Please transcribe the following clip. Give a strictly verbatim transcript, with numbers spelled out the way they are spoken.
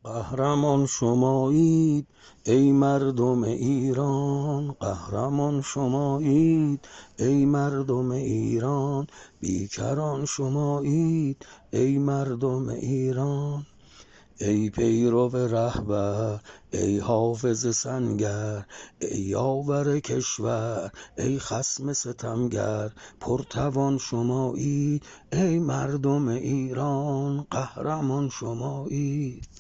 قهرمان شمایید ای مردم ایران، قهرمان شمایید ای مردم ایران، بیکران شمایید ای مردم ایران. ای پیرو رهبر، ای حافظ سنگر، ای یاور کشور، ای خصم ستمگر، پرتوان شمایید ای مردم ایران، قهرمان شمایید.